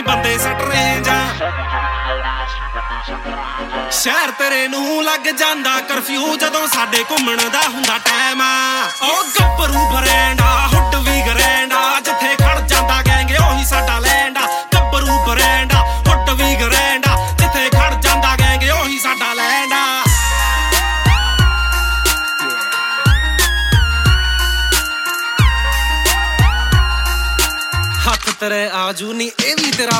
ਬੰਦੇ ਸੱਟ ਰੇਂਜ ਆ ਸ਼ਹਿਰ ਤੇਰੇ ਨੂੰ ਲੱਗ ਜਾਂਦਾ ਕਰਫਿਊ ਜਦੋਂ ਸਾਡੇ ਘੁੰਮਣ ਦਾ ਹੁੰਦਾ ਟਾਈਮ ਆ ਉਹ ਗੱਭਰੂ ਬਰੈਂਡ ਆ ਹੁੱਡ ਵੀ ਗਰੈਂਡ ਆ ਜਿੱਥੇ ਖੜ ਜਾਂਦਾ ਗੈਂਗ ਉਹੀ ਸਾਡਾ ਲੈਂਡ ਆ ਗੱਭਰੂ ਬਰੈਂਡ ਆ ਹੁੱਡ ਵੀ ਗਰੈਂਡ ਆ ਜਿੱਥੇ ਖੜ ਜਾਂਦਾ ਗੈਂਗ ਉਹੀ ਸਾਡਾ ਲੈਂਡ ਆ ਹੱਥ ਤੇਰੇ ਆਜੂ ਨੀ ਇਹ ਵੀ ਤੇਰਾ